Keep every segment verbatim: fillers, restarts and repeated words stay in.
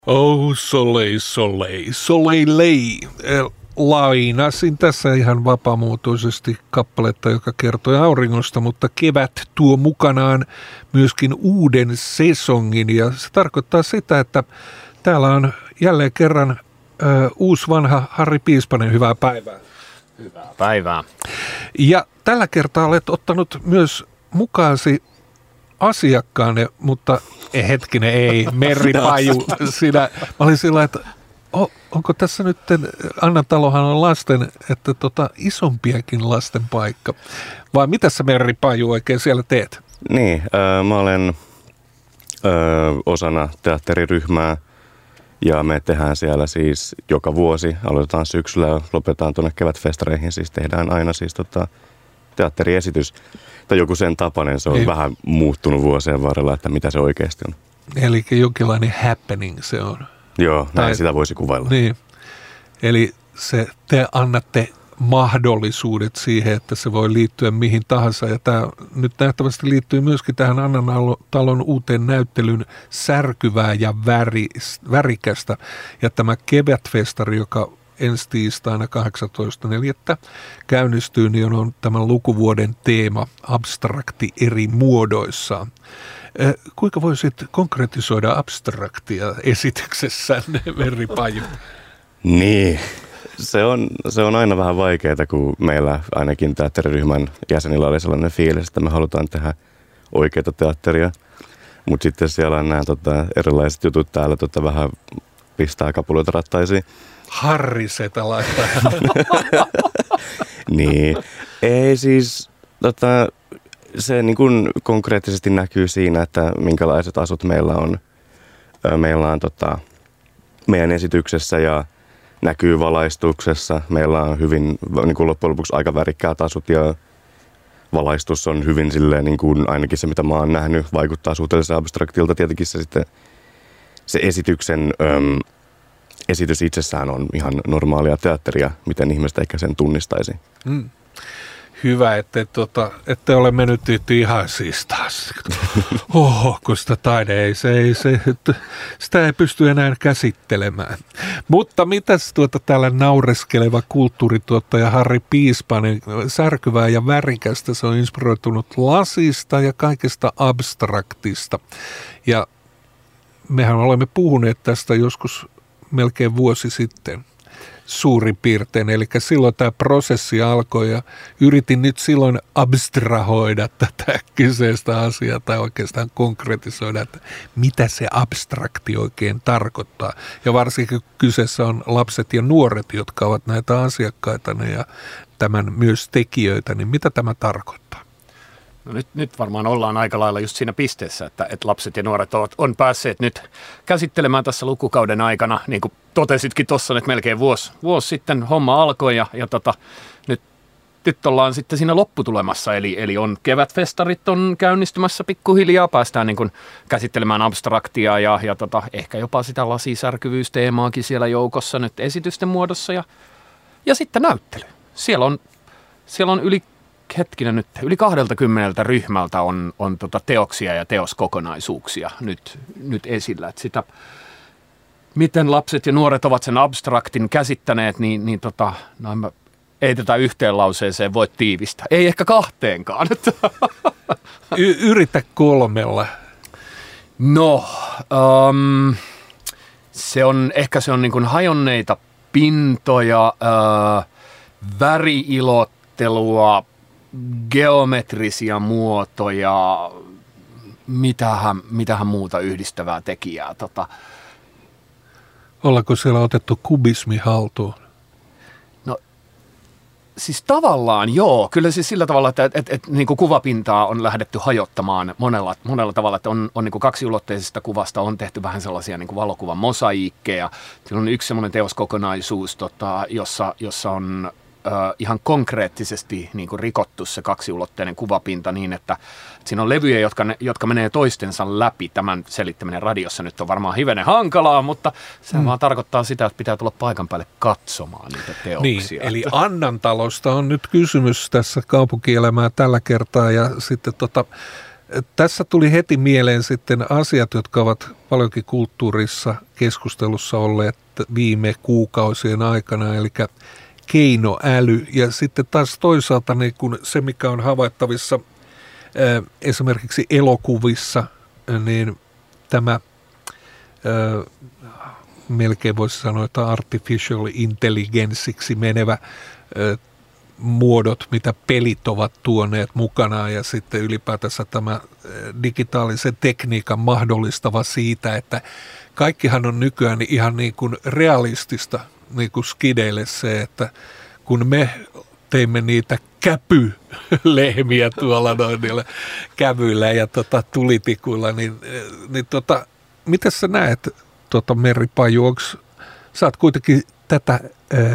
Oh, Soleil, Soleil, Soleil. Lainasin tässä ihan vapaamuotoisesti kappaletta, joka kertoi auringosta, mutta kevät tuo mukanaan myöskin uuden sesongin. Ja se tarkoittaa sitä, että täällä on jälleen kerran ö, uusi vanha Harri Piispanen. Hyvää päivää. Hyvää päivää. Ja tällä kertaa olet ottanut myös mukaasi asiakkaanne, mutta eh, hetkinen, ei, Merri Paju, sinä. Mä olin sillä, että oh, onko tässä nyt, Annan talohan on lasten, että tota, isompiakin lasten paikka. Vai mitä sä, Merri Paju, oikein siellä teet? Niin, äh, mä olen äh, osana teatteriryhmää ja me tehdään siellä siis joka vuosi. Aloitetaan syksyllä ja lopetetaan tuonne kevätfestareihin, siis tehdään aina siis tota, teatteriesitys. Tai joku sen tapainen, se on Ei. vähän muuttunut vuosien varrella, että mitä se oikeasti on. Eli jonkinlainen happening se on. Joo, näin tai, sitä voisi kuvailla. Niin, eli se, te annatte mahdollisuudet siihen, että se voi liittyä mihin tahansa. Ja tämä nyt nähtävästi liittyy myöskin tähän Annan talon uuteen näyttelyn Särkyvää ja väri, värikästä. Ja tämä kevätfestari, joka ensi tiistaina kahdeksastoista neljättä käynnistyy, niin on tämän lukuvuoden teema abstrakti eri muodoissaan. Eh, kuinka voisit konkretisoida abstraktia esityksessänne, Merri Paju? Niin, se on, se on aina vähän vaikeaa, kun meillä ainakin teatteriryhmän jäsenillä oli sellainen fiilis, että me halutaan tehdä oikeaa teatteria. Mutta sitten siellä on nämä tota, erilaiset jutut täällä tota, vähän pistää kapuloita rattaisiin. Harri Setä laittaa. Niin, ei siis, tota, se niin kuin konkreettisesti näkyy siinä, että minkälaiset asut meillä on, meillä on tota, meidän esityksessä ja näkyy valaistuksessa. Meillä on hyvin niin kuin loppujen lopuksi aika värikkäät asut ja valaistus on hyvin silleen, niin kuin ainakin se mitä mä oon nähnyt, vaikuttaa suhteellisen abstraktilta. Tietenkin se sitten se esityksen Öm, esitys itsessään on ihan normaalia teatteria, miten ihmiset ehkä sen tunnistaisi. Mm. Hyvä, että tota, ette ole mennyt ihan siis taas. Oho, kun sitä taide ei, se ei, se, sitä ei pysty enää käsittelemään. Mutta mitäs tuota täällä naureskeleva kulttuurituottaja Harri Piispanen, Särkyvää ja värikästä, se on inspiroitunut lasista ja kaikesta abstraktista. Ja mehän olemme puhuneet tästä joskus melkein vuosi sitten suurin piirtein. Eli silloin tämä prosessi alkoi ja yritin nyt silloin abstrahoida tätä kyseistä asiaa tai oikeastaan konkretisoida, että mitä se abstrakti oikein tarkoittaa. Ja varsinkin kyseessä on lapset ja nuoret, jotka ovat näitä asiakkaita ja tämän myös tekijöitä, niin mitä tämä tarkoittaa? No nyt, nyt varmaan ollaan aika lailla just siinä pisteessä, että, että lapset ja nuoret ovat, on päässeet nyt käsittelemään tässä lukukauden aikana, niin kuin totesitkin tuossa, että melkein vuosi, vuosi sitten homma alkoi ja, ja tota, nyt, nyt ollaan sitten siinä lopputulemassa, eli, eli on kevätfestarit on käynnistymässä pikkuhiljaa, päästään niin kuin käsittelemään abstraktia ja, ja tota, ehkä jopa sitä lasisärkyvyysteemaakin siellä joukossa nyt esitysten muodossa ja, ja sitten näyttely. Siellä on, siellä on yli hetkinen nyt, yli kahdeltakymmeneltä ryhmältä on, on tota teoksia ja teoskokonaisuuksia nyt, nyt esillä. Et sitä, miten lapset ja nuoret ovat sen abstraktin käsittäneet, niin, niin tota, no mä, ei tätä yhteen lauseeseen voi tiivistää. Ei ehkä kahteenkaan. Y- yritä kolmella. No, um, se on, ehkä se on niin kuin hajonneita pintoja, uh, väriilottelua, geometrisia muotoja, mitähän, mitähän muuta yhdistävää tekijää. Tota. Ollaanko siellä otettu kubismi haltuun? No siis tavallaan joo, kyllä siis sillä tavalla, että et, et, et, niin kuin kuvapintaa on lähdetty hajottamaan monella, monella tavalla, että on, on niin kuin kaksiulotteisesta kuvasta on tehty vähän sellaisia niin kuin valokuvan mosaiikkeja. Siellä on yksi semmoinen teoskokonaisuus, tota, jossa, jossa on Uh, ihan konkreettisesti niin kuin rikottu se kaksiulotteinen kuvapinta niin, että, että siinä on levyjä, jotka, ne, jotka menee toistensa läpi. Tämän selittäminen radiossa nyt on varmaan hivenen hankalaa, mutta se mm. vaan tarkoittaa sitä, että pitää tulla paikan päälle katsomaan niitä teoksia. Niin, eli Annan talosta on nyt kysymys tässä kaupunkielämää tällä kertaa ja sitten tota, Tässä tuli heti mieleen sitten asiat, jotka ovat paljonkin kulttuurissa keskustelussa olleet viime kuukausien aikana, eli keinoäly ja sitten taas toisaalta niin kun se, mikä on havaittavissa ää, esimerkiksi elokuvissa, niin tämä ää, melkein voisi sanoa, että artificial intelligenceiksi menevä ää, muodot, mitä pelit ovat tuoneet mukanaan ja sitten ylipäätänsä tämä digitaalisen tekniikan mahdollistava siitä, että kaikkihan on nykyään ihan niin kuin realistista niin kuin skideille se, että kun me teimme niitä käpylehmiä tuolla noin niillä kävyillä ja tota, tulitikuilla, niin, niin tota, miten sä näet, tota, Merri Paju, onks, sä oot kuitenkin tätä ää,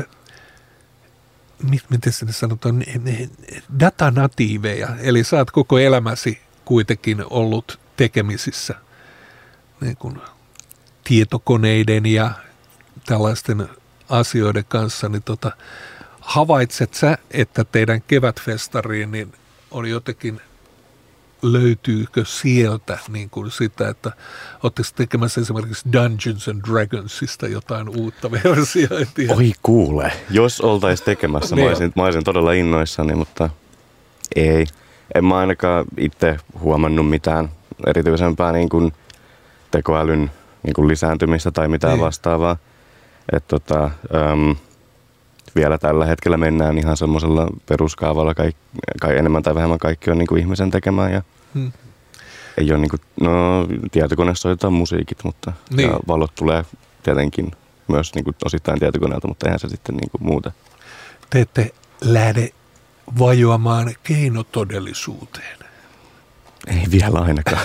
miten se sanotaan, datanatiiveja, eli sä oot koko elämäsi kuitenkin ollut tekemisissä niin kuin tietokoneiden ja tällaisten asioiden kanssa, niin tota, havaitset sä, että teidän kevätfestariin niin on jotenkin, löytyykö sieltä niin kuin sitä, että ootteko tekemässä esimerkiksi Dungeons and Dragonsista jotain uutta versiointia? Oi kuule, jos oltaisiin tekemässä, mä olisin, mä olisin todella innoissani, mutta ei. En mä ainakaan itse huomannut mitään erityisempää niin kuin tekoälyn niin kuin lisääntymistä tai mitään ei. vastaavaa. Et tota, äm, vielä tällä hetkellä mennään ihan semmoisella peruskaavalla, kai, kai enemmän tai vähemmän kaikki on niin kuin ihmisen tekemään ja hmm. ei ole niin kuin, no tietokoneessa soitetaan musiikit, mutta niin. ja valot tulee tietenkin myös niin kuin osittain tietokoneelta, mutta eihän se sitten niin kuin muuta. Te ette lähde vajoamaan keinotodellisuuteen. Ei vielä ainakaan.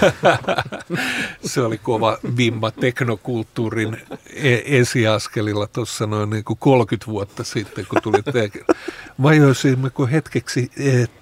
Se oli kova vimma teknokulttuurin esiaskelilla tuossa noin niin kuin kolmekymmentä vuotta sitten, kun tuli tekemään. Vajoisimmeko hetkeksi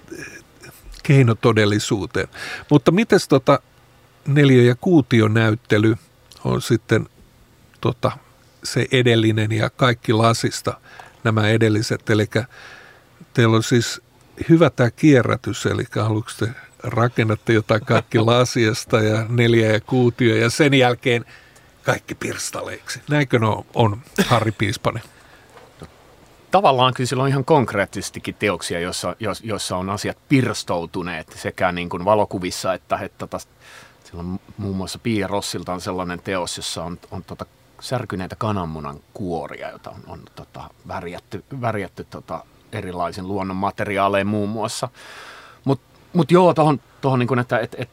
keinotodellisuuteen. Mutta mites tota neliö- ja kuutionäyttely on sitten tota, se edellinen ja kaikki lasista nämä edelliset. Eli teillä on siis hyvä tämä kierrätys, eli haluatko te rakennatte jotain kaikki lasiasta ja neljä ja kuutio ja sen jälkeen kaikki pirstaleiksi. Näinkö no on, Harri Piispanen? Tavallaan kyllä sillä on ihan konkreettisestikin teoksia, joissa, joissa on asiat pirstoutuneet sekä niin kuin valokuvissa että, että tota, sillä on muun muassa Pia Rossilta on sellainen teos, jossa on, on tota särkyneitä kananmunan kuoria, joita on, on tota, värjätty, värjätty tota, erilaisin luonnon materiaalein muun muassa. Mutta mut joo, tuohon, tohon niin että et, et,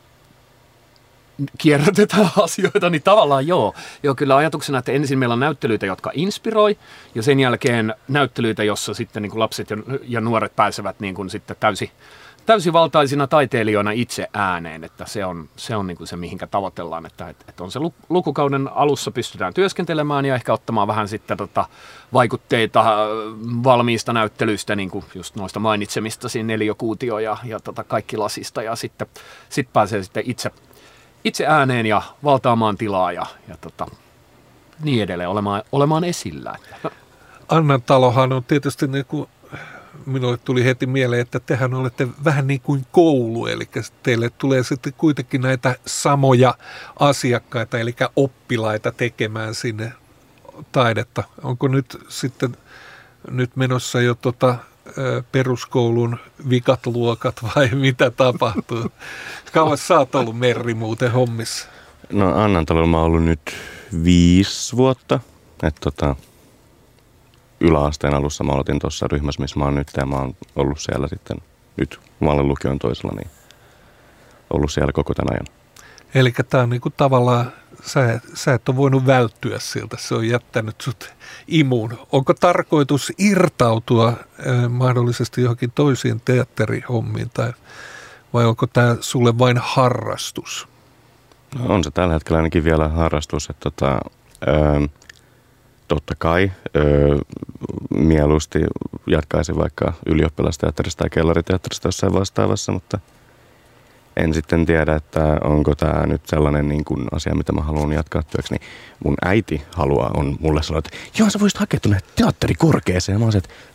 kierrätetään asioita, niin tavallaan joo. Joo, kyllä ajatuksena, että ensin meillä on näyttelyitä, jotka inspiroi, ja sen jälkeen näyttelyitä, jossa sitten niin kuin lapset ja, ja nuoret pääsevät niin kuin sitten täysi, täysivaltaisina taiteilijoina itse ääneen, että se on se, on niin kuin se mihinkä tavoitellaan, että, että on se lukukauden alussa pystytään työskentelemään ja ehkä ottamaan vähän sitten tota vaikutteita valmiista näyttelyistä, niin kuin just noista mainitsemista, siinä neliökuutio ja, ja tota kaikki lasista, ja sitten sit pääsee sitten itse, itse ääneen ja valtaamaan tilaa ja, ja tota, niin edelleen olemaan, olemaan esillä. Annantalohan on tietysti niin kuin minulle tuli heti mieleen, että tehän olette vähän niin kuin koulu, eli teille tulee sitten kuitenkin näitä samoja asiakkaita, eli oppilaita tekemään sinne taidetta. Onko nyt sitten nyt menossa jo tota, peruskoulun vikat luokat vai mitä tapahtuu? Kauan sä oot ollut, Merri, muuten hommissa? No Annantalolla mä oon ollut nyt viisi vuotta, että tota yläasteen alussa mä aloitin tuossa ryhmässä, missä mä oon nyt, ja mä oon ollut siellä sitten, nyt mä olen lukion toisella, niin ollut siellä koko tämän ajan. Eli tää on niinku tavallaan, sä, sä et ole voinut välttyä siltä, se on jättänyt sut imuun. Onko tarkoitus irtautua äh, mahdollisesti johonkin toisiin teatterihommiin, tai vai onko tää sulle vain harrastus? No, on se tällä hetkellä ainakin vielä harrastus, että tota, äh, totta kai öö, mieluusti jatkaisin vaikka ylioppilasteatterista tai kellariteatterista jossain vastaavassa, mutta en sitten tiedä, että onko tämä nyt sellainen niin kuin asia, mitä mä haluan jatkaa työksi. Niin mun äiti haluaa, on mulle sanonut, että joo, sä voisit hakea tuonne teatterikorkeeseen. Ja mä oon se, että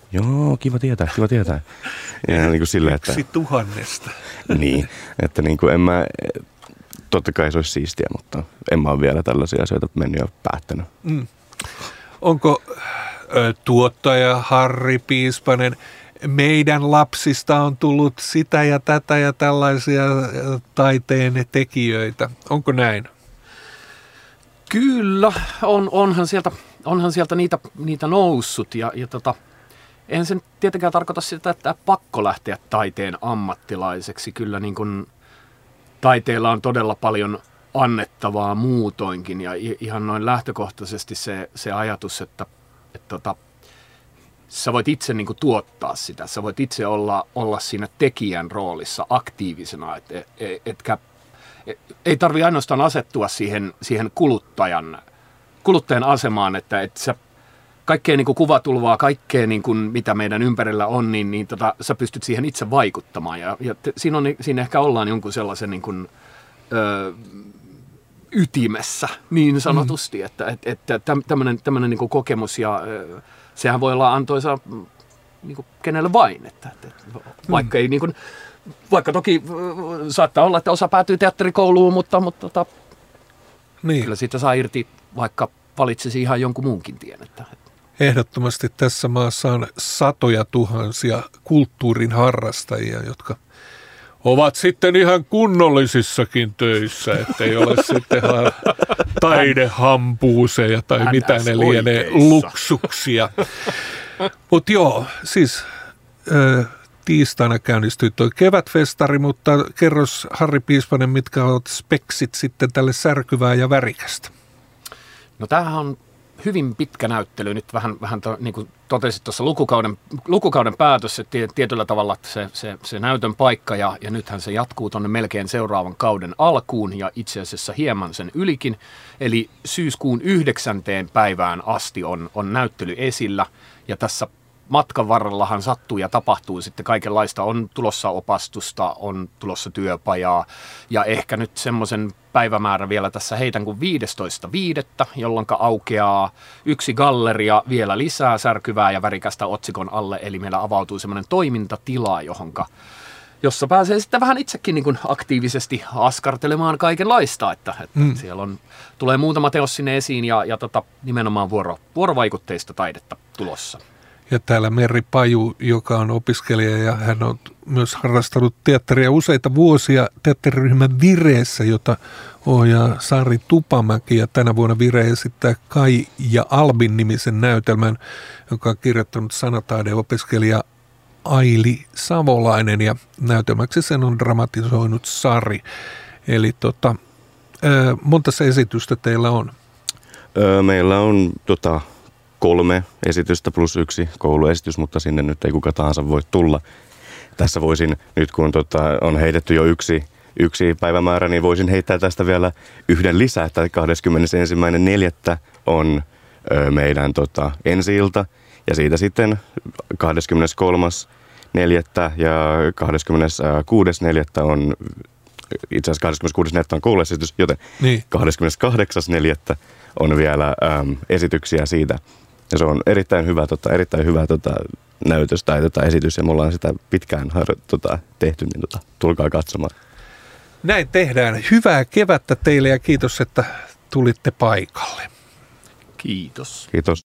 Joo, kiva tietää, kiva tietää. Ja niin kuin silleen, että... Yksi tuhannesta. Niin, että niin kuin en mä... Totta kai se olisi siistiä, mutta en mä ole vielä tällaisia asioita mennyt ja päättänyt. Mm. Onko ö, tuottaja Harri Piispanen, meidän lapsista on tullut sitä ja tätä ja tällaisia taiteen tekijöitä? Onko näin? Kyllä, on, onhan sieltä, onhan sieltä niitä, niitä noussut ja, ja tota, eihän sen tietenkään tarkoita sitä, että pakko lähteä taiteen ammattilaiseksi. Kyllä niin kuin taiteella on todella paljon annettavaa muutoinkin ja ihan noin lähtökohtaisesti se, se ajatus, että, että tota, sä voit itse niin kuin tuottaa sitä, sä voit itse olla, olla siinä tekijän roolissa aktiivisena, et, et, etkä ei tarvitse ainoastaan asettua siihen, siihen kuluttajan, kuluttajan asemaan, että, että sä kaikkea niin kuin kuvatulvaa, kaikkea niin kuin mitä meidän ympärillä on, niin, niin tota, sä pystyt siihen itse vaikuttamaan. Ja, ja te, siinä, on, siinä ehkä ollaan jonkun sellaisen niin kuin, ö, ytimessä niin sanotusti, mm. että, että, että tämmöinen, tämmöinen niin kuin kokemus ja ö, sehän voi olla antoisa niin kuin kenelle vain, että, että vaikka mm. ei niin kuin, vaikka toki saattaa olla, että osa päätyy teatterikouluun, mutta, mutta tota, niin. Kyllä siitä saa irti, vaikka valitsisi ihan jonkun muunkin tien. Että. Ehdottomasti tässä maassa on satoja tuhansia kulttuurin harrastajia, jotka ovat sitten ihan kunnollisissakin töissä, ettei ole sitten taidehampuuseja tai Hän mitä ne lienee luksuksia. Mutta joo, siis... Ö, tiistaina käynnistyi tuo kevätfestari, mutta kerros Harri Piispanen, mitkä ovat speksit sitten tälle särkyvää ja värikästä? No tämähän on hyvin pitkä näyttely. Nyt vähän, vähän to, niin kuin totesit tuossa lukukauden, lukukauden päätös, että tietyllä tavalla se, se, se näytön paikka ja, ja nythän se jatkuu tuonne melkein seuraavan kauden alkuun ja itse asiassa hieman sen ylikin. Eli syyskuun yhdeksänteen päivään asti on, on näyttely esillä ja tässä matkan varrellahan sattuu ja tapahtuu sitten kaikenlaista. On tulossa opastusta, on tulossa työpajaa ja ehkä nyt semmoisen päivämäärän vielä tässä heitän kuin viidestoista viidettä, jolloin aukeaa yksi galleria vielä lisää särkyvää ja värikästä otsikon alle. Eli meillä avautuu semmoinen toimintatila, johonka, jossa pääsee sitten vähän itsekin niin kuin aktiivisesti askartelemaan kaikenlaista. Että, että mm. siellä on, tulee muutama teos sinne esiin ja, ja tota, nimenomaan vuoro, vuorovaikutteista taidetta tulossa. Ja täällä Merri Paju, joka on opiskelija ja hän on myös harrastanut teatteria useita vuosia teatteriryhmän Vireessä, jota ohjaa Sari Tupamäki. Ja tänä vuonna Vire esittää Kai ja Albin nimisen näytelmän, joka on kirjoittanut sanataideopiskelija Aili Savolainen ja näytelmäksi sen on dramatisoinut Sari. Eli tota, monta se esitystä teillä on? Öö, meillä on tota... kolme esitystä plus yksi kouluesitys, mutta sinne nyt ei kuka tahansa voi tulla. Tässä voisin, nyt kun tota, on heitetty jo yksi, yksi päivämäärä, niin voisin heittää tästä vielä yhden lisää, että kahdeskymmenesensimmäinen neljättä on ö, meidän tota, ensi-ilta, ja siitä sitten kahdeskymmeneskolmas neljättä ja kahdeskymmeneskuudes neljättä on, itse asiassa kahdeskymmeneskuudes neljättä on kouluesitys, joten niin. kahdeskymmeneskahdeksas neljättä on vielä äm, esityksiä siitä. Ja se on erittäin hyvä, tota, erittäin hyvä tota, näytös tai tota, esitys, ja me ollaan sitä pitkään har, tota, tehty, niin tota, tulkaa katsomaan. Näin tehdään. Hyvää kevättä teille ja kiitos, että tulitte paikalle. Kiitos. Kiitos.